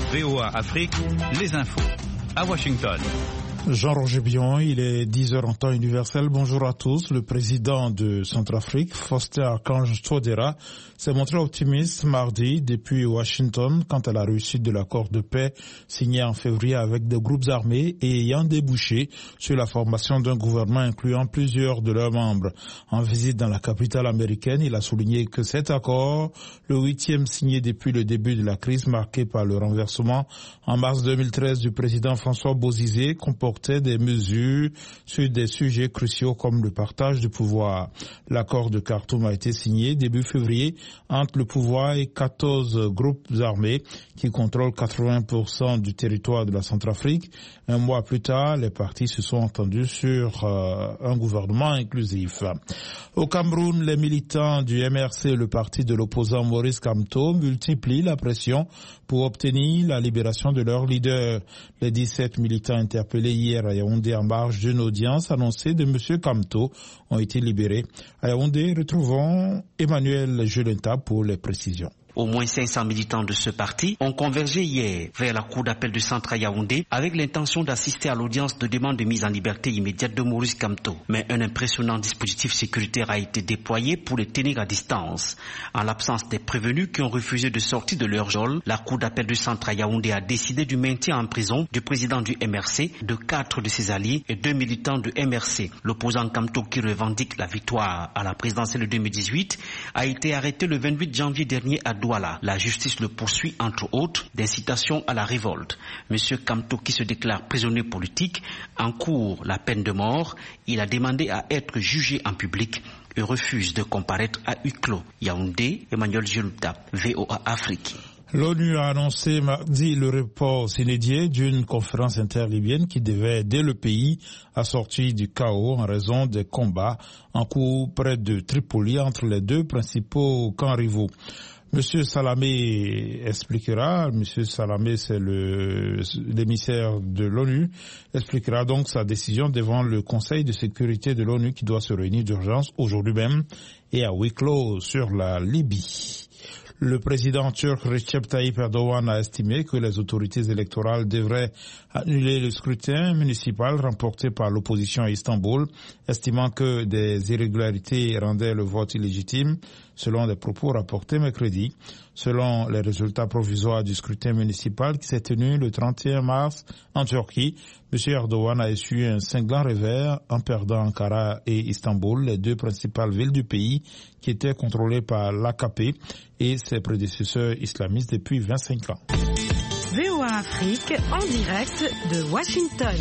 VOA Afrique, les infos. À Washington. Jean-Roger Bion, il est 10h en temps universel. Bonjour à tous. Le président de Centrafrique, Faustin Archange Touadéra, s'est montré optimiste mardi depuis Washington quant à la réussite de l'accord de paix signé en février avec des groupes armés et ayant débouché sur la formation d'un gouvernement incluant plusieurs de leurs membres. En visite dans la capitale américaine, il a souligné que cet accord, le 8e signé depuis le début de la crise marquée par le renversement en mars 2013 du président François Bozizé, comportait des mesures sur des sujets cruciaux comme le partage du pouvoir. L'accord de Khartoum a été signé début février entre le pouvoir et 14 groupes armés qui contrôlent 80% du territoire de la Centrafrique. Un mois plus tard, les partis se sont entendus sur un gouvernement inclusif. Au Cameroun, les militants du MRC, le parti de l'opposant Maurice Kamto, multiplient la pression pour obtenir la libération de leur leader. Les 17 militants interpellés hier à Yaoundé en marge d'une audience annoncée de M. Kamto ont été libérés. À Yaoundé, retrouvons Emmanuel Julenta pour les précisions. Au moins 500 militants de ce parti ont convergé hier vers la cour d'appel du centre à Yaoundé avec l'intention d'assister à l'audience de demande de mise en liberté immédiate de Maurice Kamto. Mais un impressionnant dispositif sécuritaire a été déployé pour les tenir à distance. En l'absence des prévenus qui ont refusé de sortir de leur geôle, la cour d'appel du centre à Yaoundé a décidé du maintien en prison du président du MRC, de 4 de ses alliés et 2 militants du MRC. L'opposant Kamto, qui revendique la victoire à la présidentielle de 2018, a été arrêté le 28 janvier dernier à Douala. La justice le poursuit entre autres d'incitation à la révolte. Monsieur Kamto, qui se déclare prisonnier politique, encourt la peine de mort. Il a demandé à être jugé en public et refuse de comparaître à huis clos. Yaoundé, Emmanuel Julta, VOA Afrique. L'ONU a annoncé mardi le report sine-die d'une conférence interlibyenne qui devait aider le pays à sortir du chaos en raison des combats en cours près de Tripoli entre les deux principaux camps rivaux. Monsieur Salamé expliquera, Monsieur Salamé c'est l'émissaire de l'ONU, expliquera donc sa décision devant le Conseil de sécurité de l'ONU qui doit se réunir d'urgence aujourd'hui même et à huis clos sur la Libye. Le président turc Recep Tayyip Erdogan a estimé que les autorités électorales devraient annuler le scrutin municipal remporté par l'opposition à Istanbul, estimant que des irrégularités rendaient le vote illégitime, selon des propos rapportés mercredi. Selon les résultats provisoires du scrutin municipal qui s'est tenu le 31 mars en Turquie, M. Erdogan a essuyé un cinglant revers en perdant Ankara et Istanbul, les deux principales villes du pays qui étaient contrôlées par l'AKP et ses prédécesseurs islamistes depuis 25 ans. VOA Afrique en direct de Washington.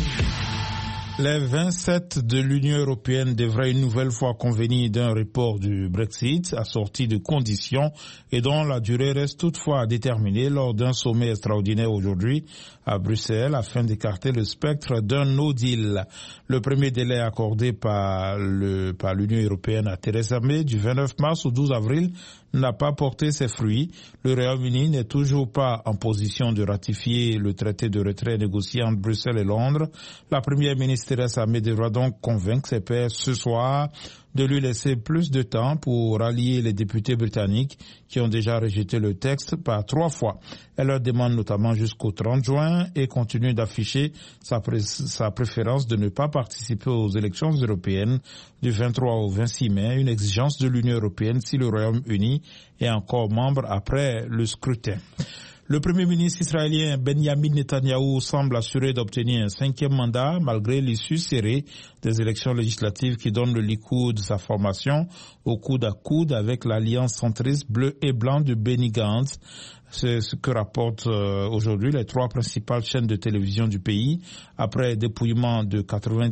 Les 27 de l'Union européenne devraient une nouvelle fois convenir d'un report du Brexit assorti de conditions et dont la durée reste toutefois à déterminer lors d'un sommet extraordinaire aujourd'hui à Bruxelles afin d'écarter le spectre d'un no deal. Le premier délai accordé par l'Union européenne à Theresa May du 29 mars au 12 avril n'a pas porté ses fruits. Le Royaume-Uni n'est toujours pas en position de ratifier le traité de retrait négocié entre Bruxelles et Londres. La première ministre Theresa May devra donc convaincre ses pairs ce soir de lui laisser plus de temps pour rallier les députés britanniques qui ont déjà rejeté le texte par 3 fois. Elle leur demande notamment jusqu'au 30 juin et continue d'afficher sa préférence de ne pas participer aux élections européennes du 23 au 26 mai, une exigence de l'Union européenne si le Royaume-Uni est encore membre après le scrutin. Le Premier ministre israélien Benjamin Netanyahou semble assuré d'obtenir un 5e mandat malgré l'issue serrée des élections législatives qui donnent le Likoud de sa formation au coude à coude avec l'alliance centriste bleu et blanc de Benny Gantz. C'est ce que rapportent aujourd'hui les 3 principales chaînes de télévision du pays. Après dépouillement de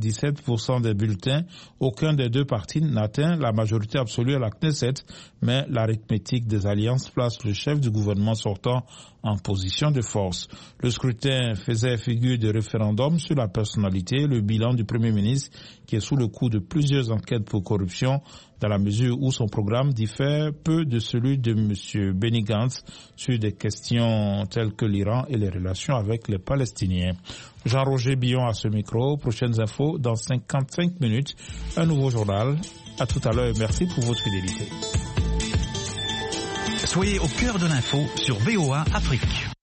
97% des bulletins, aucun des deux partis n'atteint la majorité absolue à la Knesset, mais l'arithmétique des alliances place le chef du gouvernement sortant en position de force. Le scrutin faisait figure de référendum sur la personnalité, le bilan du Premier ministre qui est sous le coup de plusieurs enquêtes pour corruption dans la mesure où son programme diffère peu de celui de M. Benny Gantz sur des questions telles que l'Iran et les relations avec les Palestiniens. Jean-Roger Billon à ce micro. Prochaines infos dans 55 minutes. Un nouveau journal. À tout à l'heure et merci pour votre fidélité. Soyez au cœur de l'info sur VOA Afrique.